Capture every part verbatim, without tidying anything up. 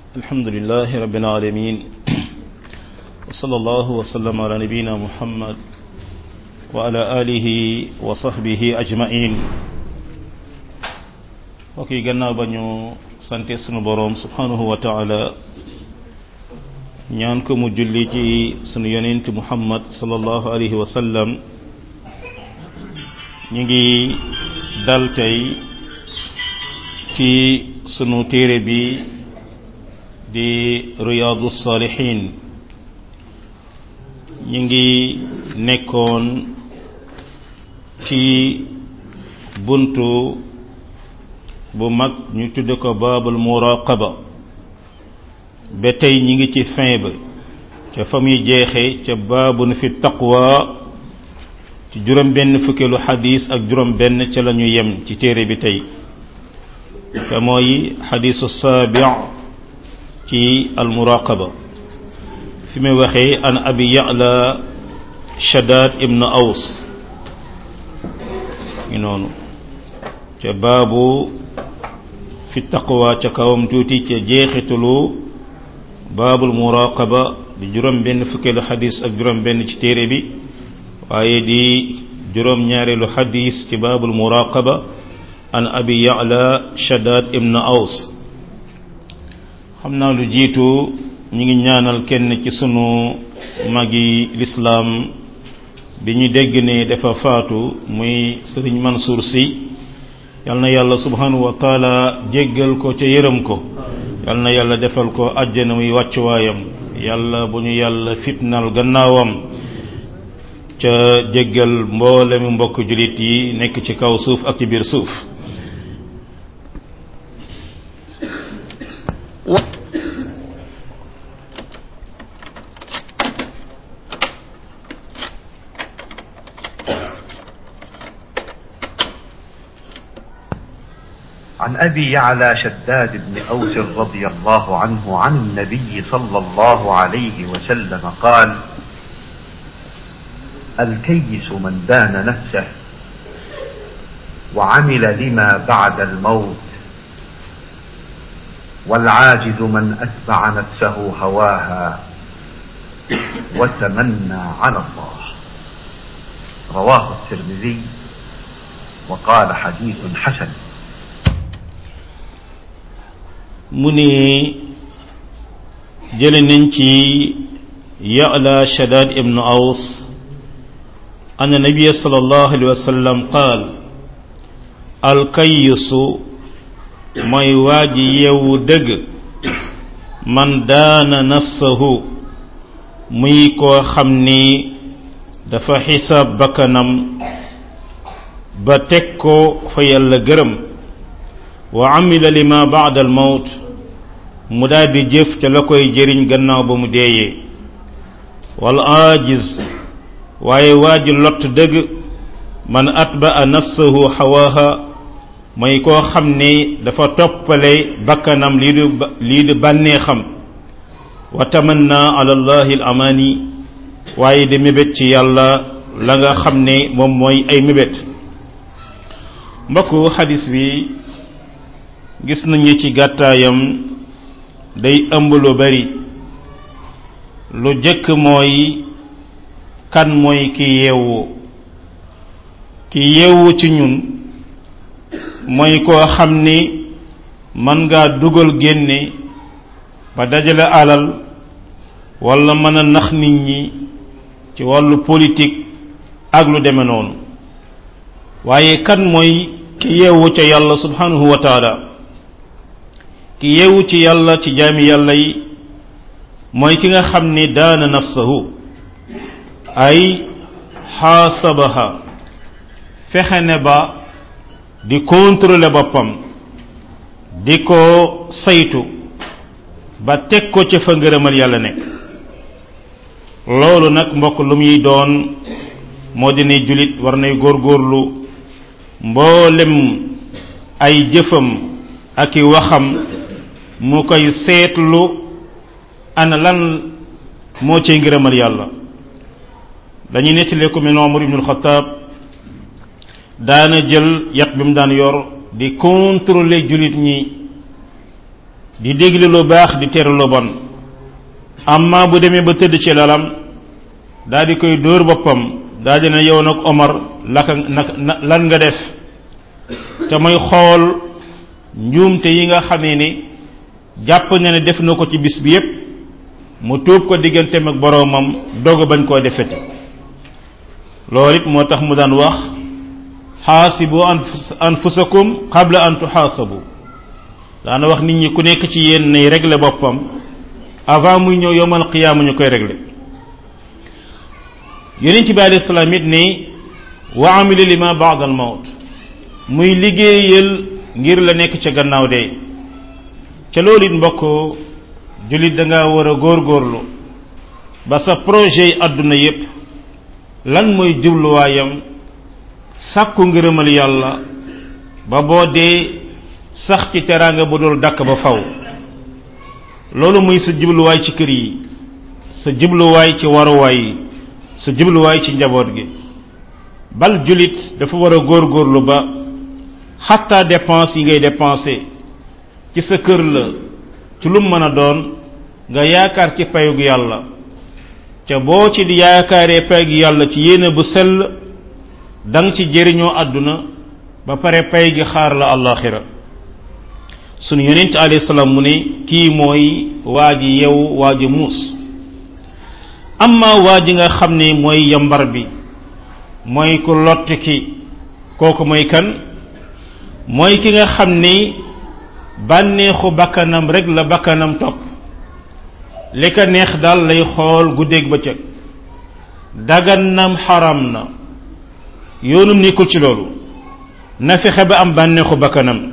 الحمد لله رب العالمين وصلى الله وسلم على نبينا محمد وعلى آله وصحبه أجمعين وكي gannaaw ba ñu sante sunu borom subhanahu wa ta'ala ñaan ko mu julli ci sunu yonent Muhammad sallallahu alayhi wa sallam ñu ngi dal tey ci sunu téere bi di Riyadus Salihin ñu ngi nekkoon ci buntu bu mag ñu tudde ko baabul muraqaba ba tey ñi ngi ci fin ba ca fa muy jeexe ca baabun fi taqwa ci juróom benn fukkeelu xadis ak juróom benn ca lañu yem ci téere bi tey te mooy xadisu saabi' ci al muraqaba fi muy waxee an abi ya'la shaddad ibn aws ngi noonu ca baabu fi taqwa ca kawam tuuti ca jeexitalu baabul muraqaba di juróom benn fukkeelu xadis ak juróom benn ci téere bi waaye di juróom ñaareelu xadis ci baabul muraqaba an abi ya'la shaddad ibn aws xam naa lu jiitu ñu ngi ñaanal kenn ci sunu magi lislaam bi ñu dégg ne dafa faatu muy sëriñ Mansour Sy yal na yàlla subhanahu wa taala jéggal ko ca yërëm ko yal na yàlla defal ko àjjana muy wàccuwaayam yàlla bu ñu yàlla fitnal gannaawam ca jéggal mboolemi mbokk julit yi nekk ci kaw suuf ak ci biir suuf عن أبي يعلى شداد بن أوس رضي الله عنه عن النبي صلى الله عليه وسلم قال: الكيس من دان نفسه وعمل لما بعد الموت، والعاجز من أتبع نفسه هواها وتمنى على الله. رواه الترمذي وقال حديث حسن. mu ni jële nañ ci Ya'la Shaddad ibn Aws anna nabiyya sallallahu alayhi wa sallam qaal alkayisu mooy waaji yeewu dëgg man daana nafsahu muy koo xam ni dafa xisaab bakkanam ba teg ko fa yàlla gërëm wa amila lima ba'da al mawt mu daldi jëf ca la koy jëriñ gannaaw ba mu deeyee wal ajiz waaye waaji lott dëgg man atba'a nafsahu hawaha mooy koo xam ni dafa toppale bakkanam lii du lii du bànnee xam wa tamanna ala allahi al amani waaye di mébét ci yàlla la nga xam ne moom mooy ay mébét mbokku xadis bi gis nañu ci gàttaayam day ëmb lu bari lu jëkk mooy kan mooy ki yeewu ki yeewu ci ñun mooy koo xam ni mën ngaa dugal génne ba dajale alal walla mën a nax nit ñi ci wàllu politique ak lu deme noonu waaye kan mooy ki yeewu ca yàlla subhanahu wa taala ki yeewu ci yàlla ci jaami yàlla yi mooy ki nga xam ni daana nafsahu ay xaasabaha fexe ne ba di contrôler boppam di ko saytu ba teg ko ca fa ngërëmal yàlla nekk loolu nag mbokk lu muy doon moo di ne jullit war nay góorgóorlu mboolem ay jëfam ak i waxam mu koy seetlu ana lan moo cay ngërëmal yàlla dañuy nettali ko mi Umar ibn al-Khattab daana jël yat bi mu daan yor di contrôler jullit ñi di déglu lu baax di tere lu bon amma bu demee ba tëdd ci lalam daal di koy dóor boppam daal di ne yow nag Omar laka lan nga def te may xool njuumte yi nga xamee ni jàpp na ne def na ko ci bis bi yépp mu tuub ko digganteem ak boroomam doog bañ koo defeti loolu it moo tax mu daan wax xaasibu anfusakum qabla an tuxaasabu daana wax nit ñi ku nekk ci yéen nay régler boppam avant muy ñëw yowmal qiyaama ñu koy régler yonent bi alayhi salaam it ni wa amila lima ba'da al mawt muy liggéeyal ngir la nekk ca gannaaw dee ca loolu it mbokk jullit da ngaa war a góorgóorlu ba sa projet yi àdduna yépp lan mooy jubluwaayam sàkku ngërëmal yàlla ba boo dee sax ci teraanga bu dul dakk ba faw loolu muy sa jubluwaay ci kër yi sa jubluwaay ci waruwaay yi sa jubluwaay ci njaboot gi bal jullit dafa war a góorgóorlu ba xatta dépense yi ngay dépenser ci sa kër la ci lu mën a doon nga yaakaar ci payug yàlla ca boo ci di yaakaaree payug yàlla ci yéene bu sell dang ci jëriñoo àdduna ba pare pay gi xaar la àllaaxira sunu yonent alayhi salaam mu ne kii mooy waa ji yew waa ji muus amma waa ji nga xam ne mooy yambar bi mooy ku lott ki kooku mooy kan mooy ki nga xam ni bànneexu bakkanam rek la bakkanam topp li ka neex daal lay xool guddeeg bëccëg dagannam xaram na yoonum nekkul ci loolu na fexe ba am bànneexu bakkanam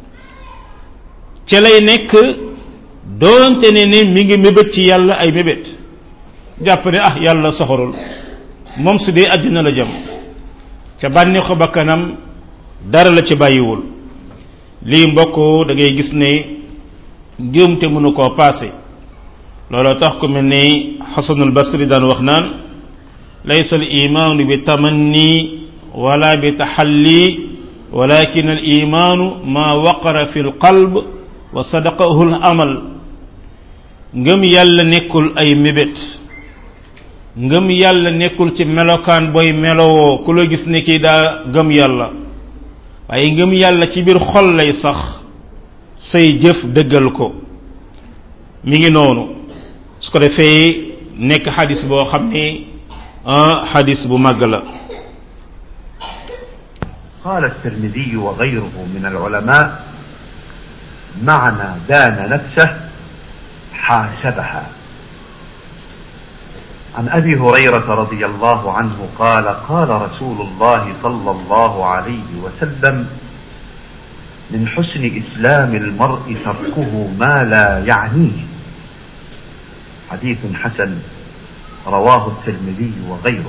ca lay nekk doonte ne ni mi ngi mébét ci yàlla ay mébét jàpp ne ah yàlla soxorul moom su dee àddina la jëm ca bànneexu bakkanam dara la ci bàyyiwul lii mbokk da ngay gis ne njuumte mënu koo paase looloo tax ku mel ni Xasanul Basri daan wax naan laysa al imaanu bi tamanni wala bi taxalli walakin al imaanu ma waqara fi al qalb wa sadaqahu al amal ngëm yàlla nekkul ay mébét ngëm yàlla nekkul ci melokaan booy melowoo ku la gis ne kii daa gëm yàlla waaye ngëm yàlla ci biir xol lay sax say jëf dëggal ko mi ngi noonu su ko defee nekk xadis boo xam ne ah xadis bu màgg la قال الترمذي وغيره من العلماء معنى دان نفسه حاسبها عن أبي هريرة رضي الله عنه قال قال رسول الله صلى الله عليه وسلم من حسن إسلام المرء تركه ما لا يعنيه حديث حسن رواه الترمذي وغيره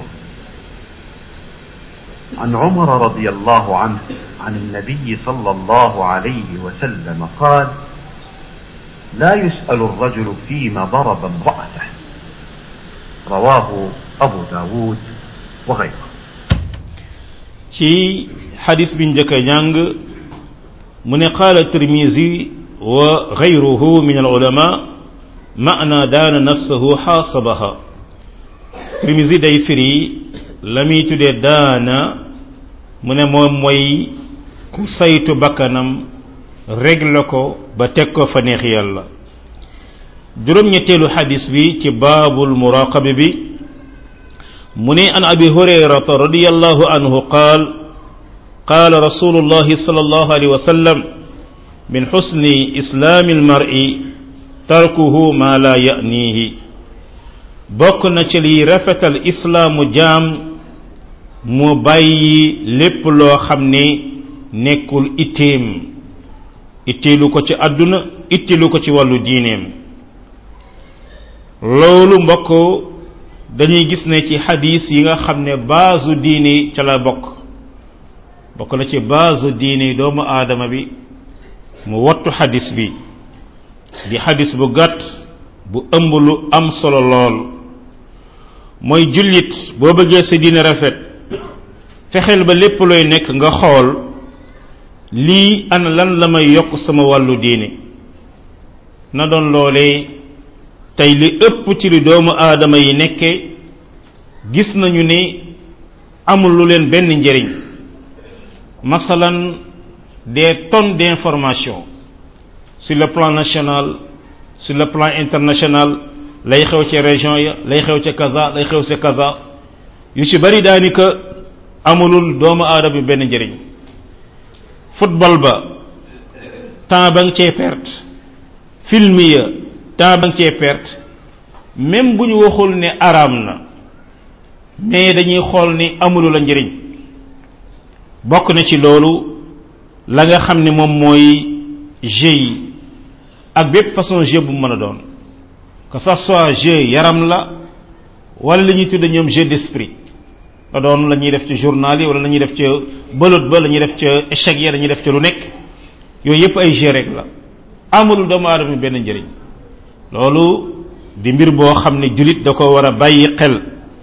عن عمر رضي الله عنه عن النبي صلى الله عليه وسلم قال لا يسأل الرجل فيما ضرب امرأته رواه أبو داود وغيره في حديث بن جكيانغ من قال الترمذي وغيره من العلماء معنى دان نفسه حاسبها الترمذي day firi lami tudde daana mu ne moom mooy ku saytu bakkanam régle ko ba teg ko fa neex yàlla juróom ñetteelu xadis bi ci baabul muraqaba bi mu ne an abi hurayrata radiyallahu anhu qaal qaal rasulullahi sallallahu alayhi wa sallam min xusni islaami almar'i tarkuhu ma la ya'nihi bokk na ci li rafetal islaamu jaam mu bàyyi lépp loo xam ne nekkul itteem itteelu ko ci àdduna itteelu ko ci wàllu diineem loolu mbokk dañuy gis ne ci xadis yi nga xam ne baasu diine ca la bokk bokk na ci baasu diine doomu aadama bi mu wattu xadis bi di xadis bu gàtt bu ëmb lu am solo lool mooy jullit boo bëggee sa diine rafet fexeel ba lépp looy nekk nga xool lii ana lan la may yokk sama wàllu diine na doon loolee tey li ëpp ci li doomu aadama yi nekke gis nañu ni amul lu leen benn njëriñ masalan des tonnes d'informations sur le plan national sur le plan international lay xew ci région ya lay xew ci kaza lay xew ci kaza yu ci bari daanaka amulul doomu aadama bi benn njëriñ football ba temps ba nga cee perte film ya temps ba nga cee perte même bu ñu waxul ne araam na mais dañuy xool ni amulu la njëriñ bokk na ci loolu la nga xam ne moom mooy jeu yi ak bépp façon jeu bu mën a doon que ça soit jeu yaram la wala li ñuy tudde ñoom jeu d'esprit la doon la ñuy def ci journal yi wala la ñuy def ca bëlot ba la ñuy def ca échec ya dañuy def ca lu nekk yooyu yépp ay jeu rek la amulul doomu aadama benn njëriñ loolu di mbir boo xam ne jullit da ko war a bàyyi xel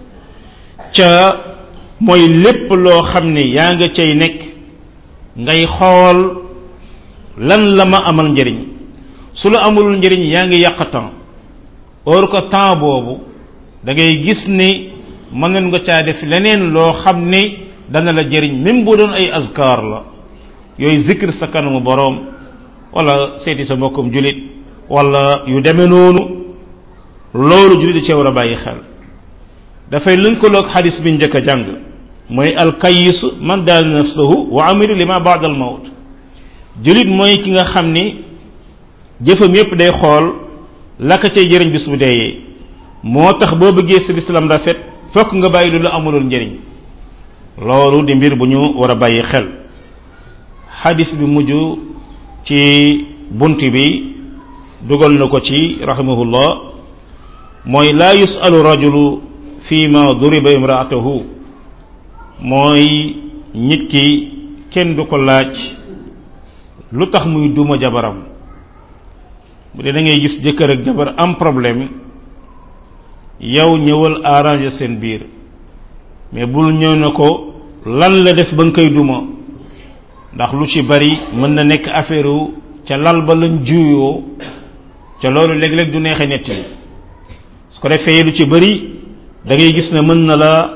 ca mooy lépp loo xam ne yaa nga cay nekk ngay xool lan la ma amal njëriñ su la amulul njëriñ yaa ngi yàq temps or que temps boobu da ngay gis ni mën nga caa def leneen loo xam ne dana la jëriñ même bu doon ay azkar la yooyu zikr sa kanamu boroom wala seeti sa mbokkum julit wala yu demee noonu loolu julit da cee war a bàyyi xel dafay lënkaloog xadis bi njëkk a jàng mooy alkayis man daal nafsahu wa amilu lima ba'da al mawt julit mooy ki nga xam ni jëfam yépp day xool la ka cay jëriñ bis bu deeyee moo tax boo bëggee sa lislaam rafet fokk nga bàyyi lu la amulul njëriñ loolu di mbir bu ñu war a bàyyi xel xadis bi mujj ci bunt bi dugal na ko ci rahimahullah mooy laa yusalu rajulu fi ma duriba imraatahu mooy nit ki kenn du ko laaj lu tax muy duma jabaram bu dee da ngay gis jëkkër ak jabar am problème yow ñëwal arranger seen biir mais bul ñëw na ko lan la def ba nga koy duma ndax lu ci bari mën na nekk affaire wu ca lal ba lañ juyoo ca loolu léeg-léeg du neexe nett yi su ko defee lu ci bari da ngay gis ne mën na la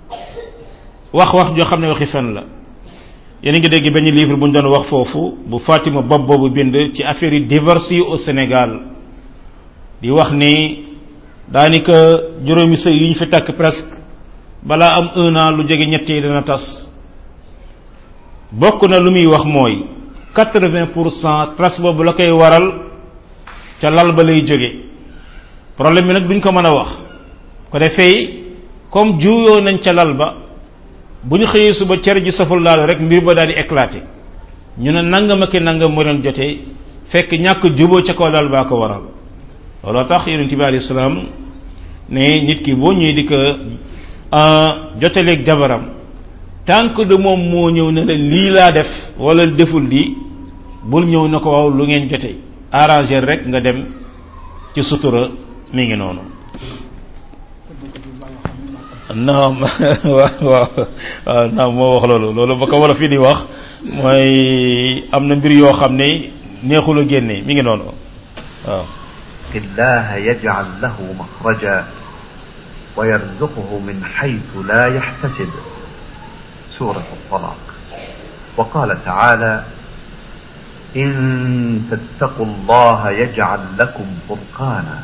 wax wax joo xam ne waxi fen la yéen a ngi dégg benn livre bu ñu doon wax foofu bu Fatima Bob boobu bind ci affaire yi divorce yi au Sénégal di wax ni daanaka juróomi sëy yi ñu fi takk presque balaa am un an lu jege ñett yi dana tas bokk na lu muy wax mooy quatre-vingts pour cent tas boobu la koy waral ca lal ba lay jóge problème bi nag duñ ko mën a wax ko defee comme juuyoo nañ ca lal ba bu ñu xëyee suba cere ji saful laal rek mbir ba daal di éclater ñu ne nangam ak nangam moo leen jotee fekk ñàkk juboo ca kaw lal baa ko waral looloo tax yonent bi alayhi salaam ne nit ki boo ñëwee di ko jotaleeg jabaram tant que de moom moo ñëw ne la lii laa def wala deful lii bul ñëw na ko waaw lu ngeen jotee arranger rek nga dem ci sutura mi ngi noonu. naam waaw waaw waaw naam moo wax loolu loolu ba ko war a fii di wax mooy am na mbir yoo xam ne neexul a génne mi ngi noonu waaw. الله يجعل له مخرجا ويرزقه من حيث لا يحتسب سورة الطلاق. وقال تعالى إن تتقوا الله يجعل لكم فرقانا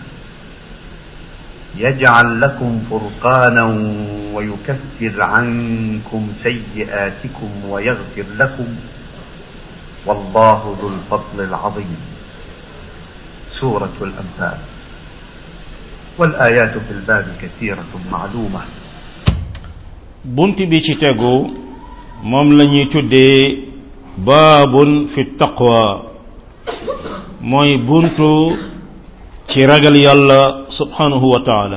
يجعل لكم فرقانا ويكفر عنكم سيئاتكم ويغفر لكم والله ذو الفضل العظيم سورة الأنفال. والآيات في الباب كثيرة معلومة. بنت بيشي تاغو موم لا ني تودé باب في التقوى موي بنتو ci ragal yàlla subhanahu wa ta'ala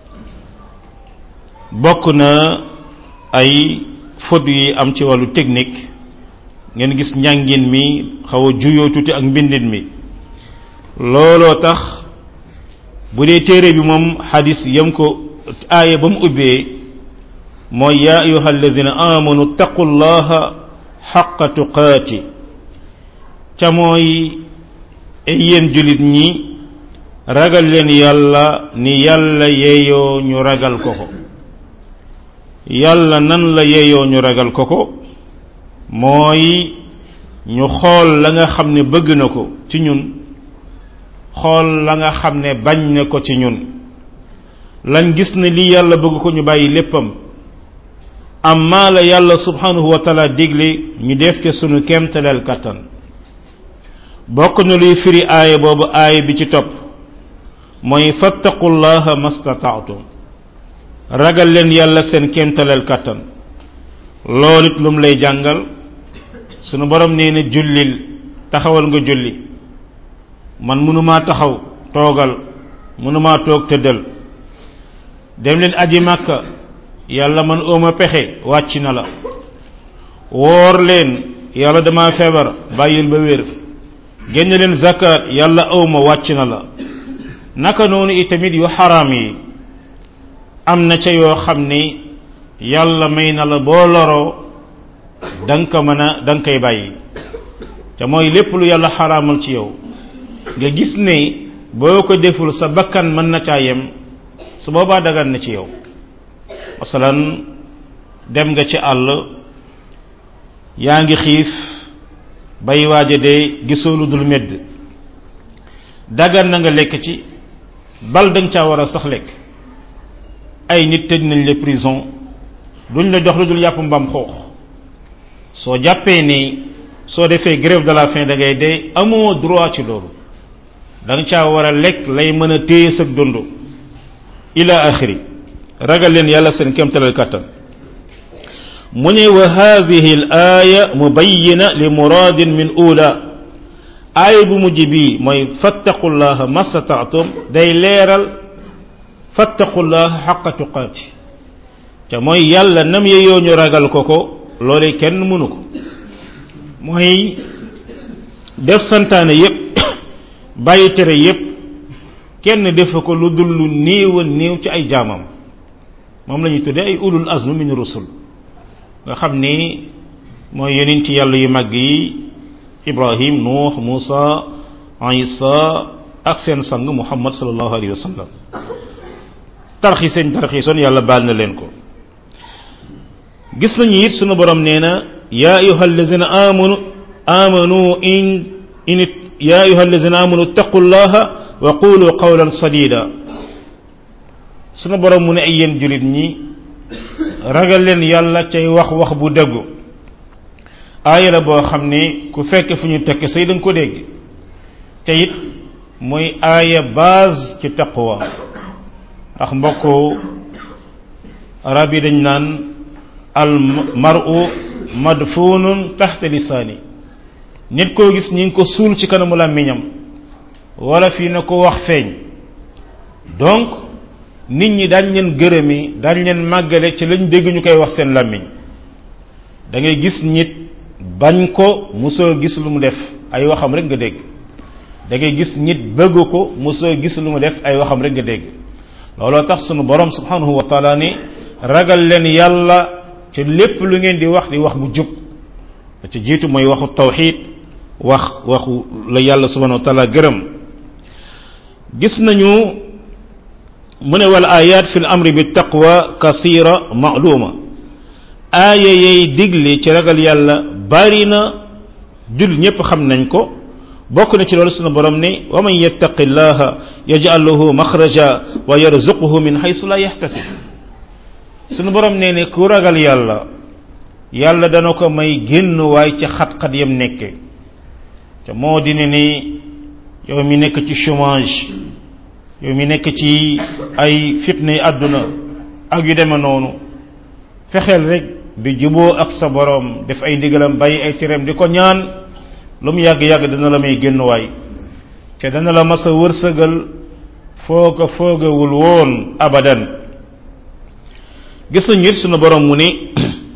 bokk na ay fod yi am ci wàllu technique ngeen gis njàngin mi xaw a juyoo tuuti ak mbindin mi looloo tax bu dee téere bi moom xadis yam ko aaya ba mu ubbee mooy yaa ayuha allazina amanu taqullaha xaqa tuqaati ca mooy yéen julit ñi ragal leen yàlla ni yàlla yeeyoo ñu ragal ko ko yàlla nan la yeeyoo ñu ragal ko ko mooy ñu xool la nga xam ne bëgg na ko ci ñun xool la nga xam ne bañ na ko ci ñun lañ gis ne li yàlla bëgg ko ñu bàyyi léppam amma la yàlla subhanahu wa taala digle ñu def ci sunu kéemtaleel kattan bokk na luy firi aaya boobu aaya bi ci topp mooy fattaqullaha mastata'tum ragal leen yàlla seen kéemtaleel kattan loolu it lum lay jàngal sunu borom nee na jullil taxawal nga julli man mënumaa taxaw toogal mënumaa toog tëddal dem leen aji màkka yàlla man ooma pexe wàcc na la woor leen yàlla dama feebar bàyyil ba wér génn leen zakat yàlla awma wàcc na la naka noonu itamit yu xaraam yi am na ca yoo xam ni yàlla may na la boo loroo danga ko mën a danga koy bàyyi te mooy lépp lu yàlla xaraamal ci yow nga gis ne boo ko deful sa bakkan mën na caa yem su boobaa dagan na ci yow masalan dem nga ci àll yaa ngi xiif bay waaja de gisoo lu dul medd dagan na nga lekk ci bal danga caa war a sax lekk ay nit tëj nañ la prison duñ la jox lu dul yàpp mbam xoox soo jàppee ni soo defee grève de la faim da ngay dee amoo droit ci loolu danga caa war a lekk lay mën a téye sa dund ila axiri ragal leen yàlla seen kéemtalal kàttan mu ne wa hadhihi al aya mubayyina li muradin min ula aaya bu mujj bii mooy fattaqullaha mastata'tum day leeral fattaqullaha xaqa tuqaati te mooy yàlla nam yeyoo ñu ragal ko ko loole kenn mënu ko mooy def santaane yépp bàyyi tere yépp kenn defe ko lu dul lu néew a néew ci ay jaamam moom la ñuy tuddee ay ulul azm min rusul nga xam ni mooy yonent yàlla yu mag yi Ibrahim Nuux Muusa Isa ak seen sang Muhammad sallallahu alayhi wa sallam tarxi seen tarxisoon yàlla baal na leen ko gis nañu it sunu borom nee na yaa ayuha allazina amanu amanu in in yaa ayuha allazina amanu ittaqullaha wa qulu qawlan sadida sunu borom mu ne ay yéen julit ñi ragal leen yàlla cay wax wax bu dëggu aaya la boo xam ne ku fekk fu ñu tekk say da nga ko dégg te it mooy aaya base ci taqwa ndax mbokku arab yi dañ naan al mar'u madfunun taxta lisaani nit koo gis ñi ngi ko suul ci kanamu làmmiñam wala fii na ko wax feeñ donc nit ñi daañ leen gërëmi daañ leen màggale ci lañ dégg ñu koy wax seen làmmiñ da ngay gis nit bañ ko mosoo gis lu mu def ay waxam rek nga dégg da ngay gis nit bëgg ko mosoo gis lu mu def ay waxam rek nga dégg looloo tax sunu borom subhanahu wa taala ni ragal leen yàlla ci lépp lu ngeen di wax di wax bu jub da ci jiitu mooy waxu tawxid wax waxu la yàlla subhanahu wa taala gërëm gis nañu mu ne wal ayat fi l amri bi taqwa kasira ma'luma aaya yay digle ci ragal yàlla bari na jul ñépp xam nañ ko bokk na ci loolu sunu borom ne wa man yattaqillaha yaj'al lahu makhraja wa yarzuquhu min haythu la yahtasib sunu borom nee ne ku ragal yàlla yàlla dana ko may génn waay ci xat-xat yam nekke te moo di ne ni yow mi nekk ci chômage yow mi nekk ci ay fitna yi àdduna ak yu deme noonu fexeel rek bi juboo ak sa borom def ay ndigalam bàyyi ay tereem di ko ñaan lu mu yàgg-yàgg dana la may génn waay te dana la masa wërsëgal fooga foogawul woon abadan gis nañu it sunu borom mu ni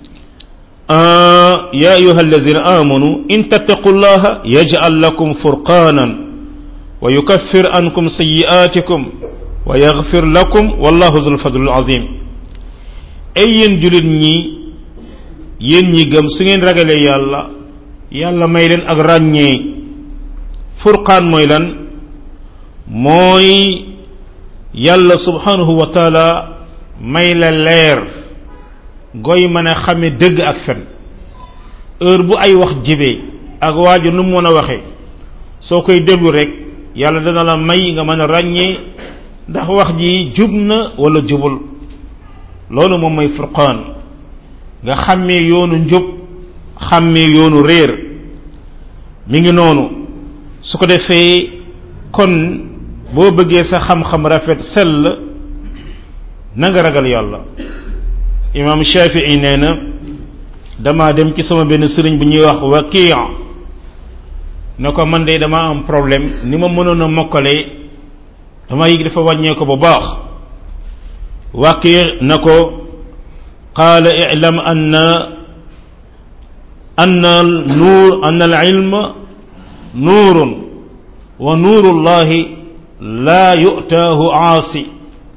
ya ayuha allazina amanu in tattaqullaha yaj'al lakum furqanan wa yukaffir ankum sayyi'atikum wa yaghfir lakum wallahu dhul fadlil azim ay yéen julit ñi yéen ñi gëm su ngeen ragalee yàlla yàlla may leen ak ràññee furqaan mooy lan mooy yàlla subhanahu wa taala may la leer goy mën a xame dëgg ak fen heure bu ay wax jibee ak waaju nu mu mën a waxee soo koy déglu rek yàlla dana la may nga mën a ràññee ndax wax ji jub na wala jubul loolu moom mooy furqaan nga xàmmee yoonu njub xàmmee yoonu réer mi ngi noonu su ko defee kon boo bëggee sa xam-xam rafet sell na nga ragal yàlla imam Shafi'i nee na dama dem ci sama benn sëriñ bu ñuy wax Waki' ne ko man de dama am problème ni ma mënoon a mokkalee dama yëg dafa wàññee ko bu baax Waki' na ko qaala i'lam anna anna al-nuur anna al-ilma nuurun wa nuurullahi laa yu'taahu aasi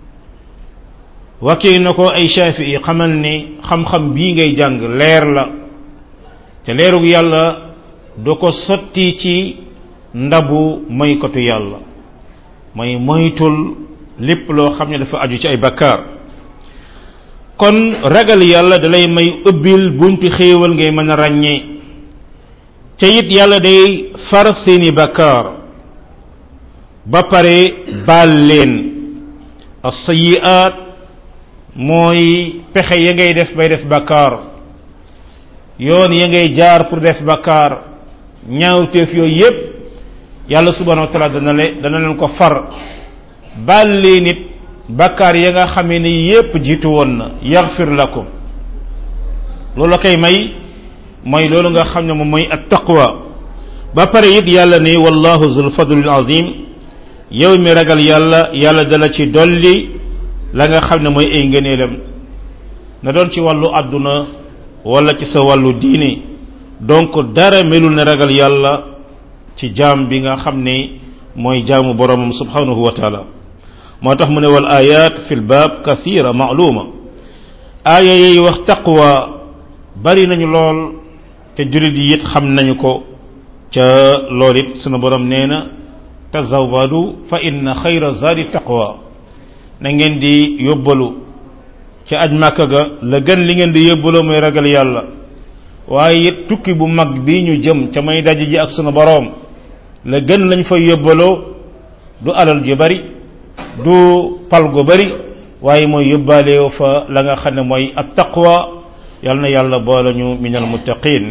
Waki' na ko ay Shafi'i xamal ni xam-xam bii ngay jàng leer la te leerug yàlla du ko sotti ci ndabu moykatu yàlla mooy moytul lépp loo xam ne dafa aju ci ay bakkaar kon ragal yàlla dalay may ubbil buntu xéewal ngay mën a ràññee te it yàlla day far seeni bakkaar ba pare baal leen as-sayyi'aat mooy pexe ya ngay def bay def bakkaar yoon ya ngay jaar pour def bakkaar ñaawteef yooyu yépp yàlla subhanahu wa ta'ala dana le dana leen ko far baal leen nit bakkaar ya nga xamee ni yépp jiitu woon na yaghfir lakum loolu la koy may mooy loolu nga xam ne moom mooy at taqwa ba pare it yàlla ne wallahu zul fadlil azim yow mi ragal yàlla yàlla dala ci dolli la nga xam ne mooy ay ngëneelam na doon ci wàllu àdduna wala ci sa wàllu diine donc dara melul ne ragal yàlla ci jaam bi nga xam ne mooy jaamu boromam subhanahu wa taala moo tax mu ne wal ayat fi l baab kasira maaluma aaya yi wax taqwa bari nañu lool te julit yi it xam nañu ko ca lool it sunu borom nee na tazawwadu fa inna xayra zadi taqwa na ngeen di yóbbalu ca aj màkka ga la gën li ngeen di yóbbaloo mooy ragal yàlla waaye it tukki bu mag bi ñu jëm ca may daje ji ak sunu borom la gën lañ fay yóbbaloo du alal ju bari du pal gu bari waaye mooy yóbbaaleew fa la nga xam ne mooy at taqwa yal na yàlla boole ñu min al muttaqin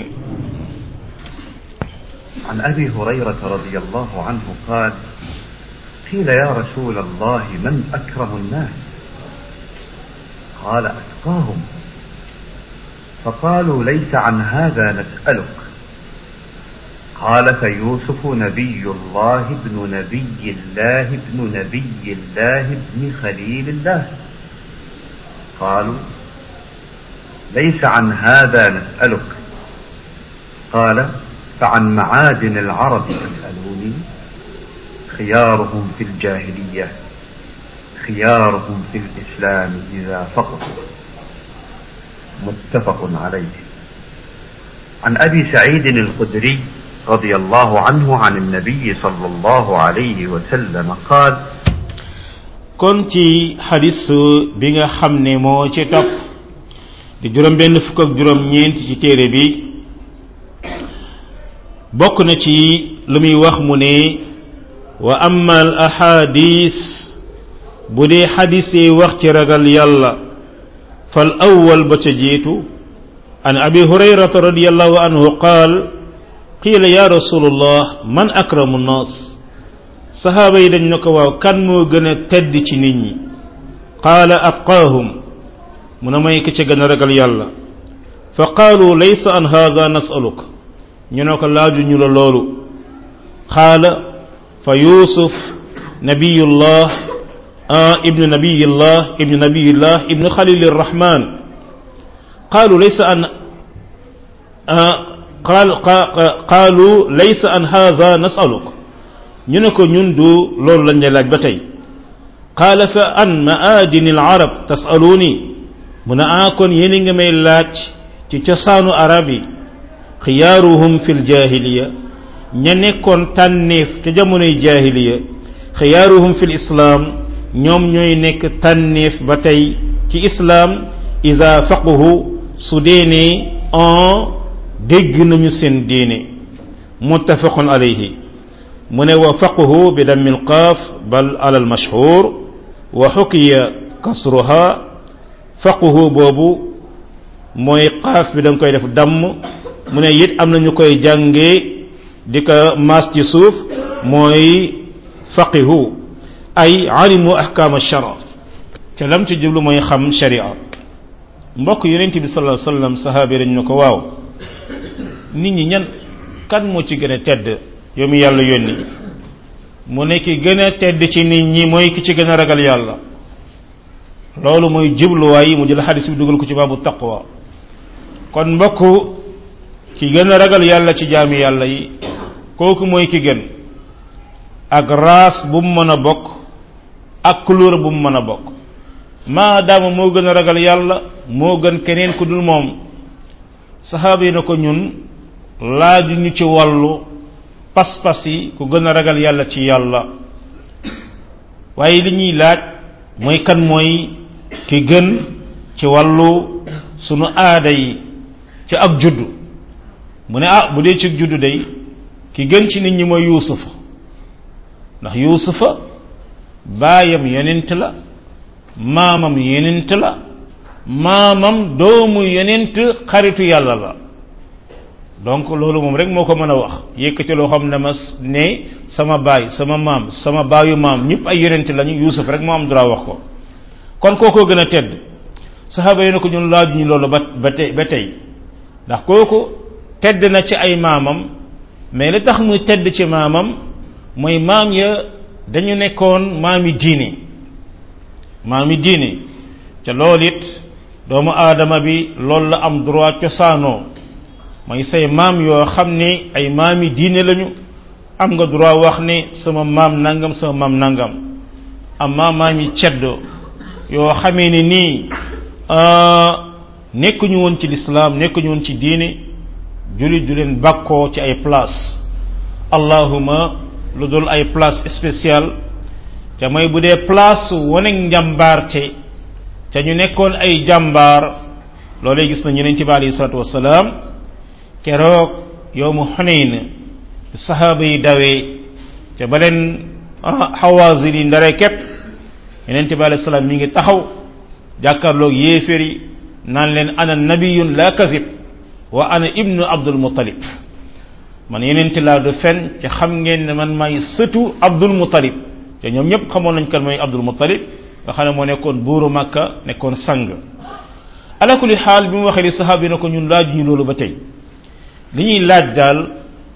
عن أبي هريرة رضي الله عنه قال قيل يا رسول الله من أكرم الناس قال أتقاهم فقالوا ليس عن هذا نسألك قال فيوسف نبي الله ابن نبي الله ابن نبي الله ابن خليل الله قالوا ليس عن هذا نسألك قال فعن معادن العرب تسألوني خيارهم في الجاهلية خيارهم في الإسلام إذا فقهوا متفق عليه. عن أبي سعيد الخدري رضي الله عنه عن النبي صلى الله عليه وسلم قال kon ci hadis bi nga xam ne moo ci topp di juróom benn fukk ak juróom ñeent ci téere bi bokk na ci lu muy wax mu ne wa amma al ahadis bu dee hadis yi wax ci ragal yàlla fal awwal ba ca jiitu an abi hurayrata radiyallahu anhu qaal qiila ya rasulullah man akramu nnas sahaaba yi dañ ne ko waaw kan moo gën a tedd ci nit ñi qaala atqaahum mu ne may ki ca gën a ragal yàlla fa qaalu laysa an haadha nasaluk ñu ne ko laaju ñu la loolu qaala fa yusuf nabiyullah ibnu nabiyillah ibnu nabiyillah ibnu khalil arrahman qaalu laysa an qaalu laysa an haadha nasaluk ñu ne ko ñun du loolu lañ lay laaj ba tey qaala fa an maadini al arab tasaluni mu ne a kon yéen nga may laaj ci cosaanu arab yi xiyaaruhum fil jahiliya ña nekkoon tànneef ca jamonoy jahiliya xiyaaruhum fil islam ñoom ñooy nekk tànneef ba tey ci islam ida faquhu su deene en dégg nañu seen diine muttafaqun alayhi mu ne wa faquhu bi dammi alqaaf bal ala almashhur wa xukiya kasruha faquhu boobu mooy qaaf bi da nga koy def damm mu ne it am na ñu koy jàngee di ko maas ci suuf mooy faqihu ay alimu ahkam ash-shara ca lam ci jublu mooy xam sharia mbokk yonent bi sallallahu alayhi wasallam sahaaba dañ ne ko waaw nit ñi ñan kan moo ci gën a tedd yow mi yàlla yónni mu ne ki gën a tedd ci nit ñi mooy ki ci gën a ragal yàlla loolu mooy jubluwaay mu jël xadis bi dugal ko ci baabu taqwa kon mbokk ki gën a ragal yàlla ci jaami yàlla yi kooku mooy ki gën ak race bu mu mën a bokk ak couleur bu mu mën a bokk maadaama moo gën a ragal yàlla moo gën keneen ku dul moom saxaaba yi na ko ñun laaju ñu ci wàllu pas-pas yi ku gën a ragal yàlla ci yàlla waaye li ñuy laaj mooy kan mooy ki gën ci wàllu sunu aada yi ci ak juddu mu ne ah bu dee ci juddu day ki gën ci nit ñi mooy yuusufa ndax yuusufa baayam yonent la maamam yonent la maamam doomu yonent xaritu yàlla la donc loolu moom rek moo ko mën a wax yëkkati loo xam ne ma ne sama baay sama maam sama baayu maam ñëpp ay yonent lañu yuusuf rek moo am droit wax ko kon kookoo gën a tedd saxaaba yi ne ko ñun laaju ñu loolu ba ba tey ba tey ndax kooku tedd na ci ay maamam mais li tax muy tedd ci maamam mooy maam ya dañu nekkoon maami diine maami diine ca loolu it doomu aadama bi loolu la am droit cosaanoo mooy say maam yoo xam ne ay maami diine lañu am nga droit wax ne sama maam nangam sama maam nangam amma maami ceddo yoo xamee ne nii nekkuñu woon ci lislaam nekkuñu woon ci diine jullit du leen bàkkoo ci ay place allahuma lu dul ay place spéciale te mooy bu dee place wane njàmbaarte te ñu nekkoon ay jàmbaar loolee gis na yonent bi alayhi salaatu wassalaam keroog yawmu Hunayn sahaaba yi dawee te ba leen Hawaazin yi ndare képp yonent bi alayhi salaam mi ngi taxaw jàkkaarloog yéeféer yi naan leen ana nabiyun la kazib wa ana ibnu Abdul Muttalib man yonent laa du fen ci xam ngeen ne man maay sëtu Abdul Muttalib te ñoom ñëpp xamoon nañ kan mooy Abdul Muttalib nga xam ne moo nekkoon buuru Makka nekkoon sang ala kulli xaal bi mu waxee li sahaaba yi ne ko ñun laaj ñu loolu ba tey li ñuy laaj daal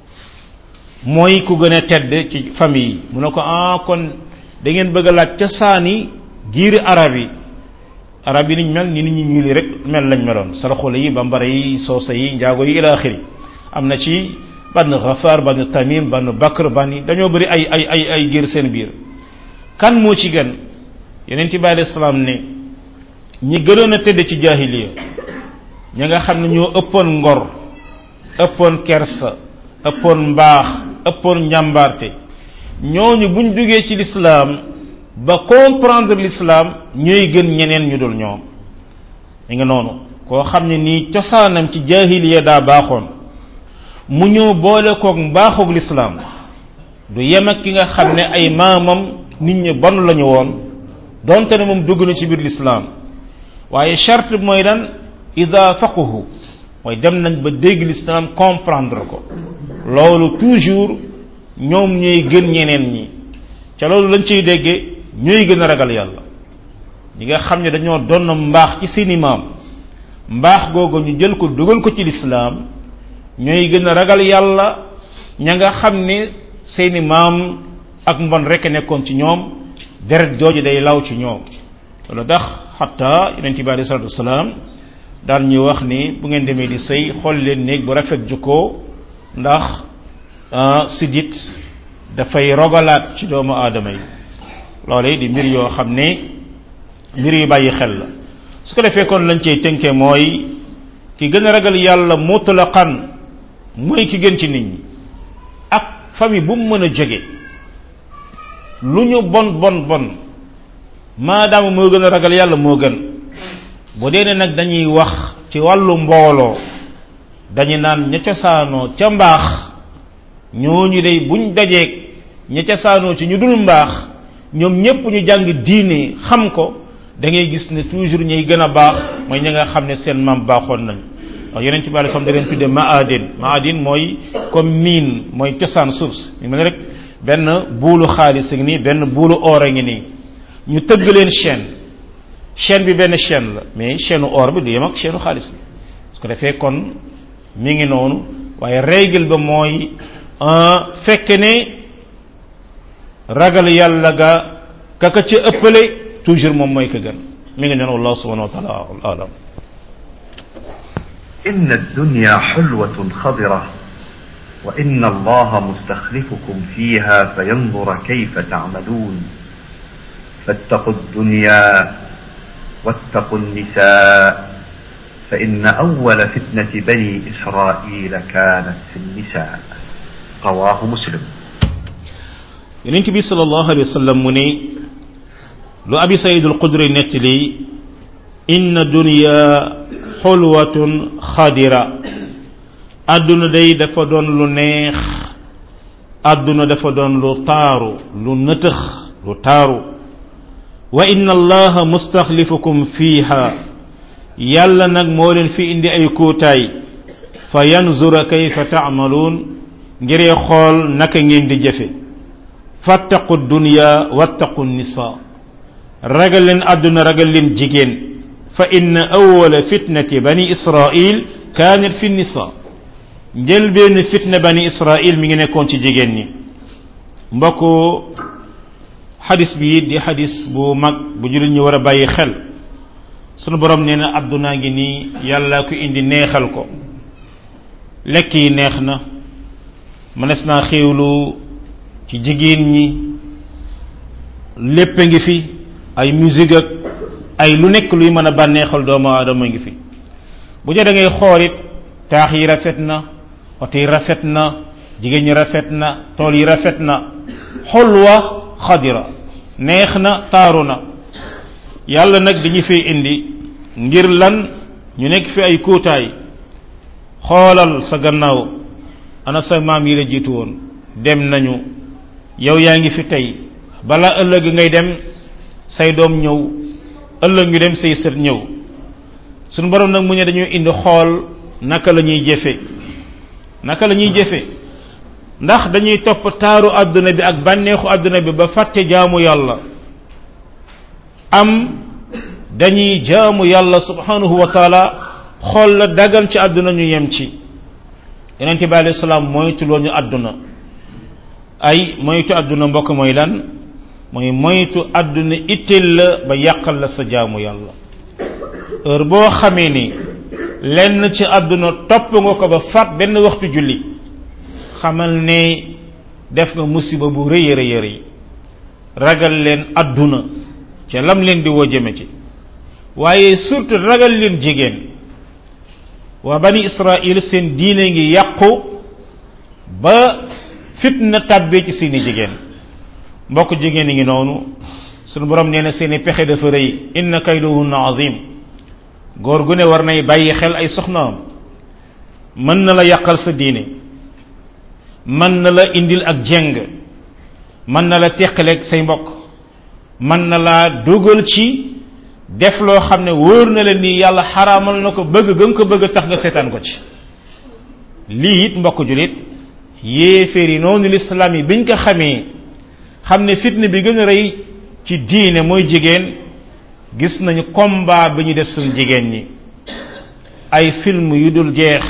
mooy ku gën a tedd ci famille yi mu ne ko ah kon da ngeen bëgg a laaj cosaani giiri arab yi arab yi niñ mel ni nit ñi ñuuli rek mel lañ meloon saraxule yi bambara yi soosa yi njaago yi ila axiri am na ci bann Ghafaar bann Tamim bann Bakr bann dañoo bëri ay ay ay ay giir seen biir kan moo ci gën yonent bi alayhi salaam ne ñi gënoon a tëdd ci jaahiliya ña nga xam ne ñoo ëppoon ngor ëppoon kersa ëppoon mbaax ëppoon njàmbaarte ñooñu buñ duggee ci l'islam ba comprendre l'islam ñooy gën ñeneen ñu dul ñoom mi nga noonu koo xam ne nii cosaanam ci jaahiliya daa baaxoon mu ñëw boole koog mbaaxoog l'islam du yem ak ki nga xam ne ay maamam nit ñi bon lañu woon donte ne moom dugg na ci biir l'islam waaye charte bi mooy lan ida faquhu mooy dem nañ ba dégg l'islam comprendre ko loolu toujours ñoom ñooy gën ñeneen ñi ca loolu lañ ciy déggee ñooy gën a ragal yàlla ñi nga xam ne dañoo doon mbaax ci seeni maam mbaax googu ñu jël ko dugal ko ci l'islam ñooy gën a ragal yàlla ña nga xam ne seeni maam ak mbon rek nekkoon ci ñoom deret jooju day law ci ñoom loolu tax xatta yonent bi alayhi salaatu wasalaam daan ñu wax ni bu ngeen demee di sëy xool leen néeg bu rafet jukkoo ndax sidit dafay rogalaat ci doomu aadama yi loolee di mbir yoo xam ne mbir yu bàyyi xel la su ko defee kon lañ cey tënke mooy ki gën a ragal yàlla mutlaqan mooy ki gën ci nit ñi ak famille bu mu mën a jóge lu ñu bon bon bon maadaama moo gën a ragal yàlla moo gën. bu dee ne nag dañuy wax ci wàllu mbooloo dañu naan ña cosaanoo ca mbaax ñooñu day buñ dajeeg ña cosaanoo ci ñu dul mbaax ñoom ñépp ñu jàng diine xam ko da ngay gis ne toujours ñuy gën a baax mooy ña nga xam ne seen maam baaxoon nañ wax yeneen ci bàyyi sam da leen tudde maadin maadin mooy comme mine mooy cosaan source ñu mel rek benn buulu xaalis ngi nii benn buulu or a ngi nii ñu tëgg leen chaîne chaîne bi benn chaîne la mais chaîne or bi du yem ak chaîne xaalis bi su ko defee kon mi ngi noonu waaye règle ba mooy fekk ne ragal yàlla ga kaka ca ëppale toujours moom mooy ka gën mi ngi noonu wallahu subhanahu wa taala alam إن الدنيا حلوة خضرة وإن الله مستخلفكم فيها فينظر كيف تعملون فاتقوا الدنيا واتقوا النساء فإن أول فتنة بني إسرائيل كانت في النساء رواه مسلم. النبي صلى الله عليه وسلم مني لو أبي سعيد الخدري نتلي إن الدنيا حلوة خضرة أدنى داي دافا دون لو نيه أدنى دافا دون لو تارو لو نتخ لو تارو وإن الله مستخلفكم فيها يالا نك مولين في اندي اي كوتاي فينظر كيف تعملون غير خول نك ngeen di jëfé fattaqu dunya wattaqu nisa ragal len aduna ragal len jigen fa inna awwala fitnati bani israil kanat fi nisa ngel ben fitna bani israil mi ngi nekkon ci jigen ni mboko hadis bi di hadis bu mag bu jullit ñu wara bayyi xel sunu borom neena aduna ngi ni yalla ko indi neexal ko lekk yi neex na mënes na xewlu ci jigéen ñi lépp ngi fi ay musique ak ay lu nekk luy mën a bànneexal doomu aadama ngi fi bu jë da ngay xoolit taax yi rafet na oto yi rafet na jigéen ñi rafet na tool yi rafet na xulwa xadira neex na taaru na yàlla nag dañu fay indi ngir lan ñu nekk fi ay kuutaay xoolal sa gannaaw ana sa maam yi la jiitu woon dem nañu yow yaa ngi fi tey bala ëllëg ngay dem say doom ñëw ëllëg ñu dem say sët ñëw suñu borom nag mu ne dañuy indi xool naka la ñuy jëfe naka la ñuy jëfe ndax dañuy topp taaru àdduna bi ak bànneexu àdduna bi ba fàtte jaamu yàlla am dañuy jaamu yàlla subhanahu wa taala xool la dagan ci àdduna ñu yem ci yonente bi alayhi salaam moytu loo ñu àdduna ay moytu àdduna mbokk mooy lan mooy moytu àdduna itteel la ba yàqal la sa jaamu yàlla heure boo xamee ni lenn ci àdduna topp nga ko ba faat benn waxtu julli xamal ne def nga musiba bu rëy rëy rëy ragal leen àdduna ca lam leen di woo jëme ci waaye surtout ragal leen jigéen waa bani israil seen diine ngi yàqu ba fitna tàbbee ci seeni jigéen mbokk jigéen ngi noonu sunu borom nee na seeni pexe dafa rëy inna kayduhunna azim góor gu ne war nay bàyyi xel ay soxnaam mën na la yàqal sa diine mën na la indil ak jeng mën na la teqaleeg say mbokk mën na laa dugal ci def loo xam ne wóor na la ni yàlla xaraamal na ko bëgg gën ko bëgg tax nga seetaan ko ci lii it mbokk julit yéeféer yi noonu lislaam yi biñ ko xamee xam ne fitna bi gën a rëy ci diine mooy jigéen gis nañu combat bi ñu def suñu jigéen ñi ay film yu dul jeex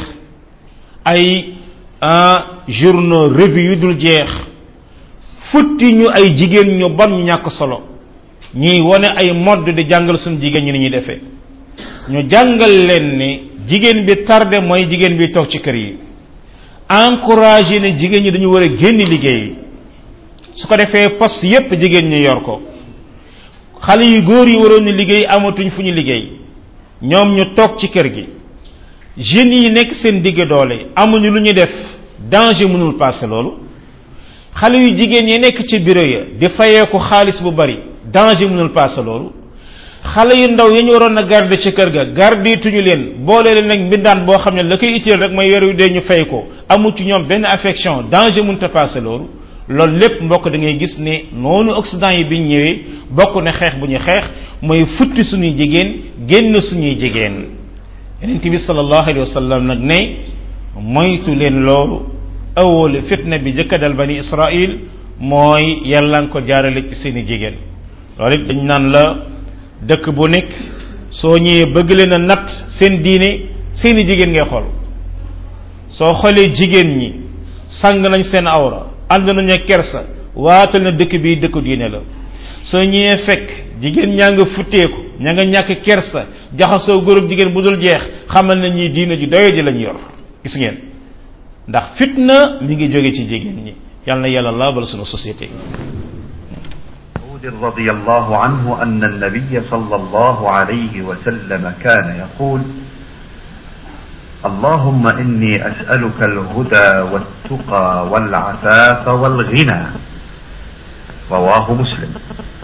ay journaux revue yu dul jeex futti ñu ay jigéen ñu bon ñu ñàkk solo ñuy wone ay mode di jàngal suñu jigéen ñi ni ñuy defee ñu jàngal leen ni jigéen bi tardé mooy jigéen bi toog ci kër yi encouragé ne jigéen ñi dañu war a génn liggéey su ko defee poste yépp jigéen ñi yor ko xale yu góor yi waroon ni liggéey amatuñ fu ñu liggéey ñoom ñu toog ci kër gi jeunes yi nekk seen digg doole amuñu lu ñu def danger mënul passé loolu xale yu jigéen yi nekk ci bureau ya di fayee ko xaalis bu bari danger mënul passé loolu xale yu ndaw yi ñu waroon a garder ci kër ga gardeetuñu leen boole leen nag mbindaan boo xam ne la koy utile rek mooy weer wi dee ñu fay ko amu ci ñoom benn affection danger mënut a passé loolu loolu lépp mbokk da ngay gis ne noonu Occident yi biñ ñëwee bokk na xeex bu ñu xeex mooy futti suñuy jigéen génn suñuy jigéen yonent bi sallallahu alayhi wa sallam nag ne moytu leen loolu awolu fitna bi jëkka dal bani Israël mooy yàlla nga ko jaarale ci seeni jigéen loolu it dañ naan la dëkk bu nekk soo ñëwee bëgg leen a natt seen diine seeni jigéen ngay xool soo xoolee jigéen ñi sang nañ seen awra ànd nañu kersa waatal na dëkk bii dëkk diine la soo ñëwee fekk jigéen ñaa nga futteeku ña nga ñàkk kersa jaxasoo góor ak jigéen bu dul jeex xamal na ñi diine ji doyo ji lañ yor gis ngeen ndax fitna mi ngi jóge ci jigéen ñi yàlla na yàlla laabal sunu société رضي الله عنه أن النبي صلى الله عليه وسلم كان يقول اللهم إني أسألك الهدى والتقى والعفاف والغنى رواه مسلم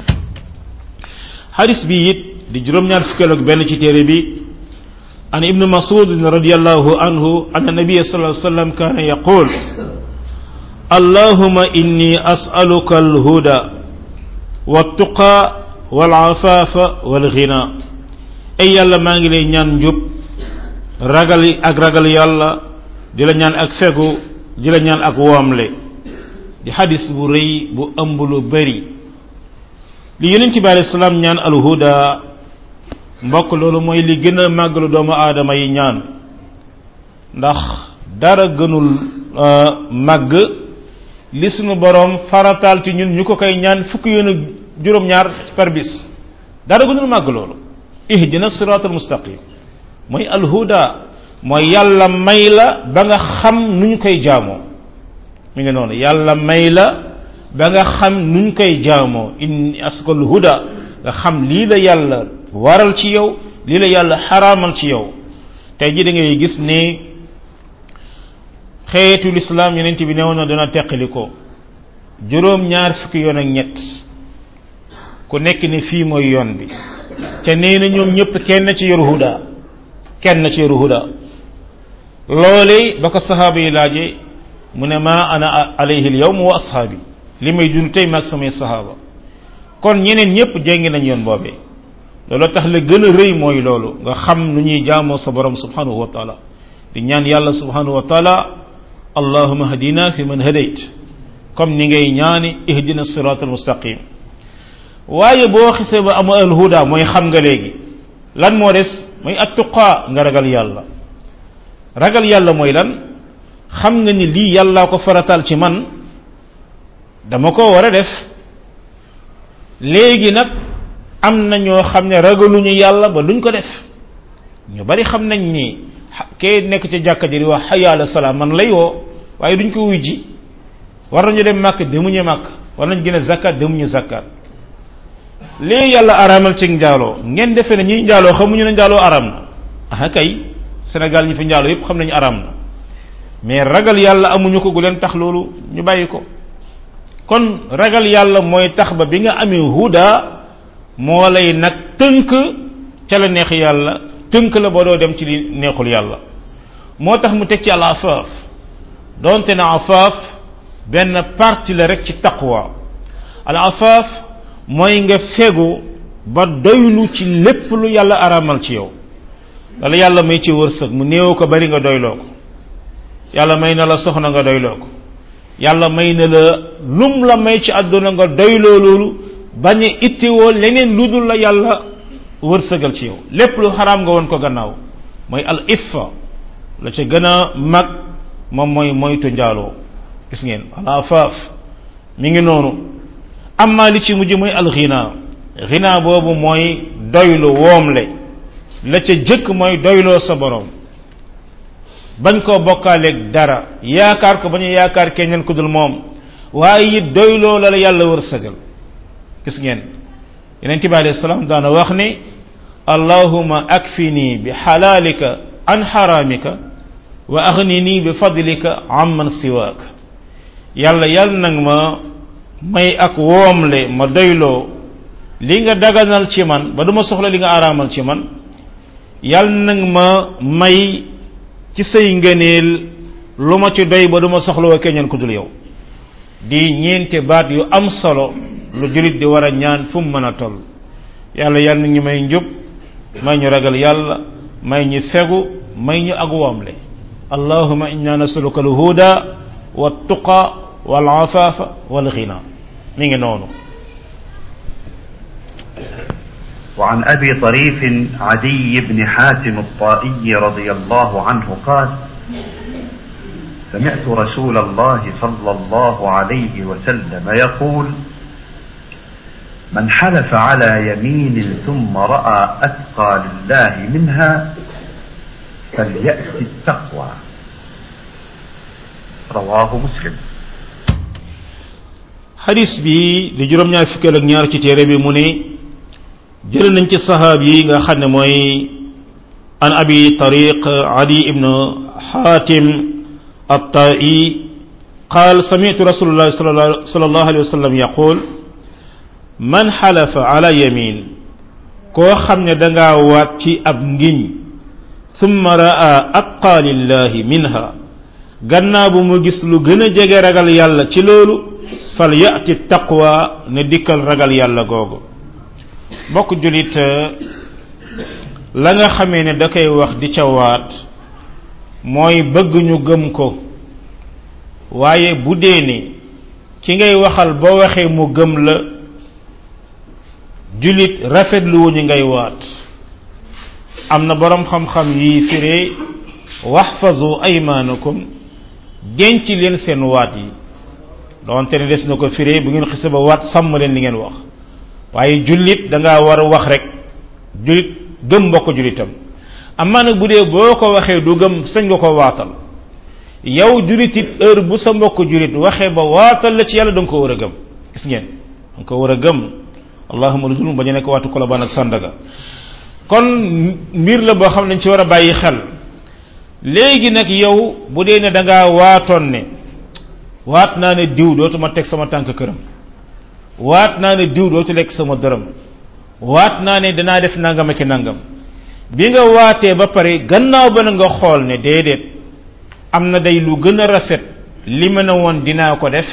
حديث بيت دي جروم ñaar fukkel ak ben ci téré bi an ibn mas'ud radiyallahu anhu anna nabiy sallallahu alayhi wasallam kana yaqul allahumma inni as'aluka al-huda wat-tuqa wal-afafa wal-ghina ay yalla ma ngi lay ñaan njub ragal ak ragal yalla di la ñaan ak fegu di la ñaan ak womle di hadith bu reuy bu ëmb lu bari li yonent bi alayhi salaam ñaan al-huda mbokk loolu mooy li gën a màggalu doomu aadama yi ñaan ndax dara gënul màgg li sunu borom farataal ci ñun ñu ko koy ñaan fukki yoon ak juróom-ñaar par bis dara gënul màgg loolu ihdina siratal mustaqim mooy alhuda mooy yàlla may la ba nga xam nuñ koy jaamoo mi ngi noonu yàlla may la ba nga xam nuñ koy jaamoo inni asqal huda nga xam lii la yàlla waral ci yow lii la yàlla xaraamal ci yow tey ji da ngay gis ne xeetu lislaam yonent bi newoon na dana teqali ko juróom ñaar fukki yoon ak ñett ku nekk ni fii mooy yoon bi te nee na ñoom ñëpp kenn ci yor huda kenn ci yor huda loole ba ko sahaaba yi laaje mu ne ma ana alayhi al-yawm wa ashaabi li may dund tey maag samay sahaaba kon ñeneen ñëpp jéngi nañ yoon boobee loolu tax la gën a rëy mooy loolu nga xam nu ñuy jaamoo sa borom subhanahu wa taala di ñaan yàlla subhanahu wa taala allahumma hadina fi man hadayt comme ni ngay ñaani ihdina siratal mustaqim waaye boo xisee ba am al huda mooy xam nga léegi lan moo des mooy at-tuqa nga ragal yàlla ragal yàlla mooy lan xam nga ni lii yàllaa ko faratal ci man dama ko war a def léegi nag am na ñoo xam ne ragaluñu yàlla ba duñ ko def ñu bari xam nañ ni kee nekk ci jàkka ji di wax hayya ala salaam man lay woo waaye duñ ko wuy ji war nañu dem màkk demuñu màkk war nañ gën a zakkat demuñu zakkat lii yàlla araamal ci njaaloo ngeen defee ne ñuy njaaloo xamuñu ne njaaloo araam na ah kay Sénégal ñi fi njaaloo yépp xam nañu araam na mais ragal yàlla amuñu ko gu leen tax loolu ñu bàyyi ko kon ragal yàlla mooy tax ba bi nga amee huda moo lay nag tënk ca la neex yàlla tënk la ba doo dem ci li neexul yàlla moo tax mu teg ci al afaaf donte na afaaf benn partie la rek ci taqwa al afaaf mooy nga fegu ba doylu ci lépp lu yàlla araamal ci yow wala yàlla may ci wërsëg mu néew ko bari nga doyloo ko yàlla may na la soxna nga doyloo ko yàlla may na la lum la may ci àdduna nga doyloo loolu bañ a ittiwoo leneen lu dul la yàlla wërsëgal ci yow lépp lu xaraam nga woon ko gannaaw mooy al iffa la ca gën a mag moom mooy moytu njaaloo gis ngeen al afaaf mi ngi noonu amma li ci mujj mooy al ghina ghina boobu mooy doylu woomle la ca jëkk mooy doyloo sa borom bañ koo bokkaaleeg dara yaakaar ko bañ a yaakaar keneen ku dul moom waaye it doyloo la la yàlla wërsëgal gis ngeen yeneen bi alayhi salaam daana wax ni allahumma akfini bi halalika an haramika wa aghnini bi fadlika amman siwaak yàlla yàlla nag ma may ak woomle ma doyloo li nga daganal ci man ba duma soxla li nga araamal ci man yàlla nag ma may ci say ngëneel lu ma ci doy ba duma soxla wa keneen ku dul yow di ñeente baat yu am solo lu julit di war a ñaan fu mu mën a toll yàlla yàlla na ñu may njub may ñu ragal yàlla may ñu fegu may ñu ak woomle allahumma inna nasaluka alhuda wattuqa walafafa walghina mi ngi noonu وعن أبي طريف عدي بن حاتم الطائي رضي الله عنه قال سمعت رسول الله صلى الله عليه وسلم يقول من حلف على يمين ثم رأى أتقى لله منها فليأت التقوى رواه مسلم حديث بي لجرم ñaar fukkel ak ñaar ci téré bi mu ne jël nañ ci sahab yi nga xamne moy an abi tariq adi ibn hatim الطائي قال سمعت رسول الله صلى الله عليه وسلم يقول من حلف على يمين كو خامني داغا وات ci ab ngiñ ثم راى اتقى لله منها ganna bu mu gis lu gëna jégué ragal yalla ci lolu fal yati taqwa ne dikal ragal yalla gogo bokku julit la nga xamé ne da kay wax di ca waat mooy bëgg ñu gëm ko waaye bu dee ne ki ngay waxal boo waxee mu gëm la julit rafetlu wuñu ngay waat am na borom xam-xam yi firee waxfazu aymanakum denc leen seen waat yi doonte ne des na ko firee bu ngeen xise ba waat sàmm leen li ngeen wax waaye julit da ngaa war a wax rek julit gëm mbokk julitam amma nak budé boko waxé du gëm sañ nga ko waatal yow julitit heure bu sa mbokk julit waxé ba waatal la ci yalla dang ko wara gëm gis ngeen dang ko wara gëm allahumma rujul bañu nek waatu ko la ban ak sandaga kon mbir la bo xam nañ ci wara bayyi xel légui nak yow budé né da nga waaton né waat na né diw dootuma tek sama tank kërëm waat na né diw dootu lek sama dërëm waat na né dana def nangam ak nangam bi nga waatee ba pare gannaaw ba nga xool ne déedéet am na day lu gën a rafet li ma ne woon dinaa ko def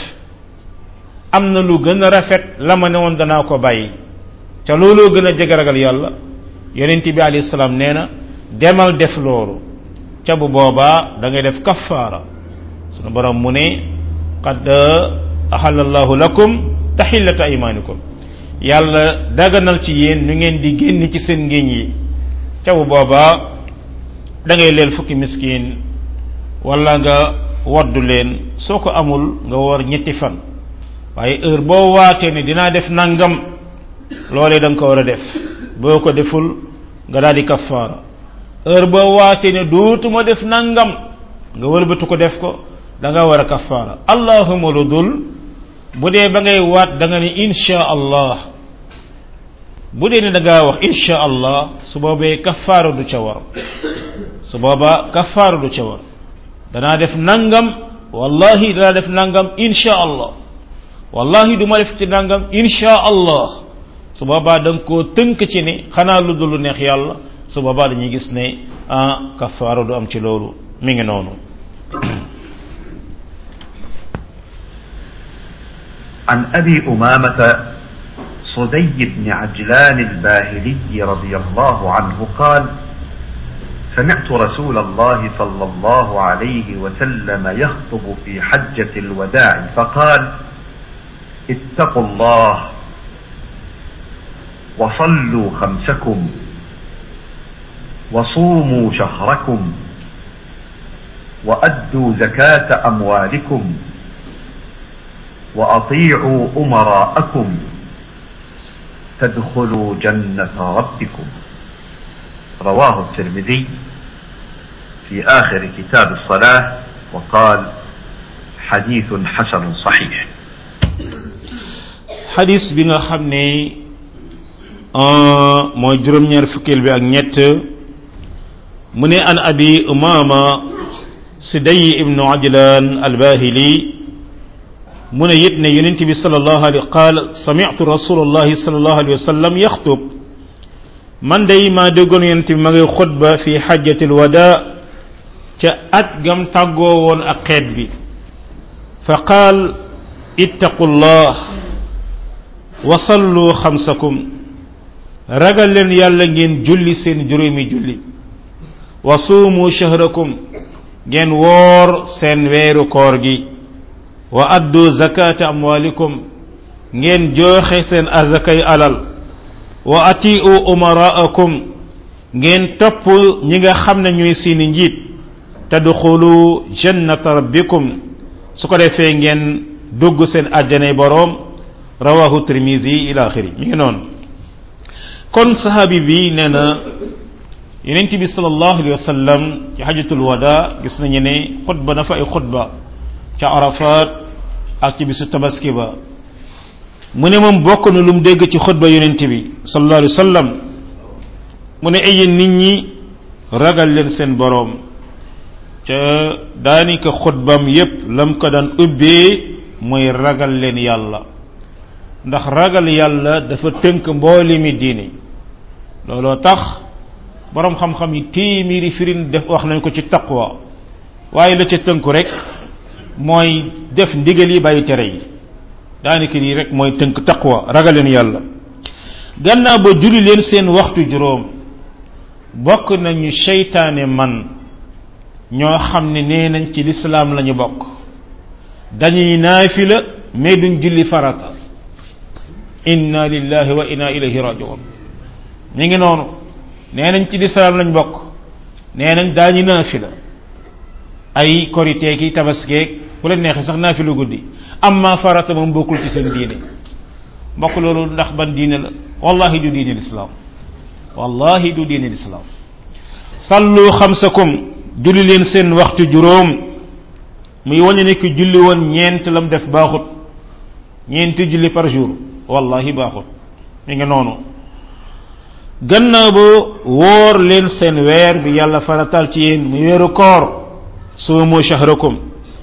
am na lu gën a rafet la ma ne woon danaa ko bàyyi ca looloo gën a jege ragal yàlla yonent bi alayhi salaam nee na demal def loolu ca bu boobaa da ngay def kaffaara sunu borom mu ne qad ahallallahu lakum tahillata aymanikum yàlla daganal ci yéen ñu ngeen di génn ci seen ngéñ yi taw boba da ngay leel fukki miskin wala nga waddu leen soko amul nga wor ñetti fan waye heure bo waté ni dina def nangam lolé dang ko wara def boko deful nga daldi kafara heure bo waté ni dootuma def nangam nga wëlbatu ko def ko da nga wara kafara allahumma ludul budé ba ngay wat da nga ni insha allah budé ni da nga wax insha allah su bobé kafara du ca war su boba kafara du ca war dana def nangam wallahi dana def nangam insha allah wallahi duma def ci nangam insha allah su boba dang ko teunk ci ni xana lu dul neex yalla su boba dañuy gis ne ah kafara du am ci lolu mi ngi nonu عن أبي أمامة صدي بن عجلان الباهلي رضي الله عنه قال سمعت رسول الله صلى الله عليه وسلم يخطب في حجة الوداع فقال اتقوا الله وصلوا خمسكم وصوموا شهركم وأدوا زكاة أموالكم وأطيعوا أمراءكم تدخلوا جنة ربكم رواه الترمذي في آخر كتاب الصلاة وقال حديث حسن صحيح حديث بنا خمني آه موي جروم ñaar fukkel bi ak ñett mune an abi umama siday ibn ajlan al-bahili mu ne it ne yonent bi sallallahu alayhi qaal sami'tu rasulullahi sallallahu alayhi wa sallam yaxtub man day maa déggoon yonent bi ma ngay xutba fi xajjatil wada ca at gam tàggoo woon ak xeet bi fa qaal ittaqullah wa sallu xamsakum ragal leen yàlla ngeen julli seen juróomi julli wa suumu shahrakum ngeen woor seen weeru koor gi wa addu zakata amwalikum ngeen joxe seen azakay alal wa atiu umaraakum ngeen topp ñi nga xam ne ñooy seeni njiit tadxulu jannata rabbikum su ko defee ngeen dugg seen àjjanay boroom rawahu tirmisi ila axiri mi ngi noonu kon sahabi bi nee na yonent bi sallallahu alayhi wa sallam ci hajjatul wada gis nañu ne xutba na fa ay xutba ca arafat ak ci bisu tabaski ba mu ne moom bokk na lu mu dégg ci xutba yonent bi sallallahu alayhi wa sallam mu ne ay nit ñi ragal leen seen boroom ca daanaka xutbam yépp lam ko daan ubbee mooy ragal leen yàlla ndax ragal yàlla dafa tënk mbooli mi diine looloo tax boroom xam-xam yi téeméeri firin def wax nañ ko ci taqwa waaye la ca tënku rek mooy def ndigal yi bàyyi tere yi daanaka lii rek mooy tënk taqwa ragal leen yàlla gannaaw ba julli leen seen waxtu juróom bokk nañu seytaane man ñoo xam ne nee nañ ci lislaam lañu bokk dañuy naafila mais duñ julli farata inna lillahi wa inna ilayhi raji'un mi ngi noonu nee nañ ci lislaam lañ bokk nee nañ daañu naafila ay korite ki tabaskeek bu leen neexee sax naafila guddi amma farata moom bokkul ci seen diine mbokk loolu ndax ban diine la wallahi du diine lislaam wallahi du diine lislaam sallu xamsakum julli leen seen waxtu juróom muy wañu nekk julli woon ñeent lam def baaxut ñeenti julli par jour wallahi baaxut mi ngi noonu gannaaw ba woor leen seen weer bi yàlla faratal ci yéen muy weeru koor suumu shahrakum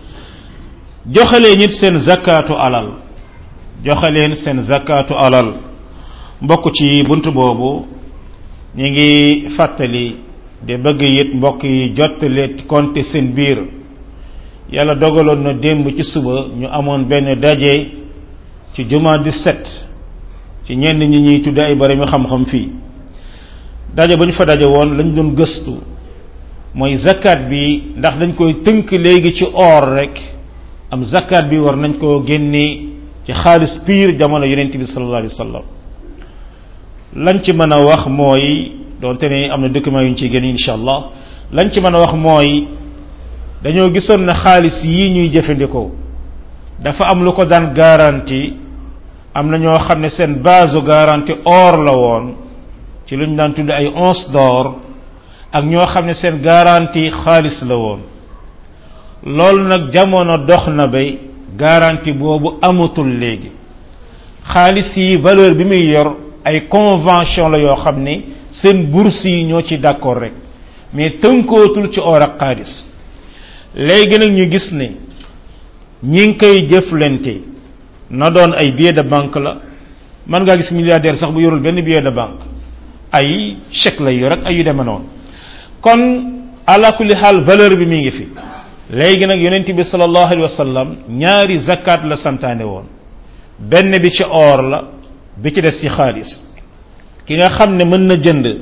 joxe leen it seen zakatu alal joxe leen seen zakatu alal mbokk ci bunt boobu ñu ngi fàttali de bëgg it mbokk yi jottale konte seen biir yàlla dogaloon na démb ci suba ñu amoon benn daje ci juma dix-sept ci ñenn ñi ñuy tudde ay bari mi xam-xam fii daje ba ñu fa daje woon lañ doon gëstu mooy zakat bi ndax dañ koy tënk léegi ci or rek am zakat bi war nañ koo génne ci xaalis piir jamono yonent bi sallallahu alayhi wa sallam lañ ci mën a wax mooy doonte ne am na document yu ñu ciy génne insha allah lañ ci mën a wax mooy dañoo gisoon na xaalis yii ñuy jëfandikoo dafa am lu ko daan garantie am na ñoo xam ne seen base garantie or la woon ci lu ñu daan tudd ay once d'or ak ñoo xam ne seen garantie xaalis la woon loolu nag jamono dox na bay garantie boobu amatul léegi xaalis yi valeur bi muy yor ay convention la yoo xam ne seen bourse yi ñoo ci d'accord rek mais tënkootul ci or ak xaalis léegi nag ñu gis ne ñi ngi koy jëflante na doon ay billet de banque la mën ngaa gis milliardaire sax bu yorul benn billet de banque ay chèque lay yor ak ay yu deme noonu kon ala kulli xaal valeur bi mi ngi fi léegi nag yonent bi sallallahu alayhi wa sallam ñaari zakat la santaane woon benn bi ci or la bi ci des ci xaalis ki nga xam ne mën na jënd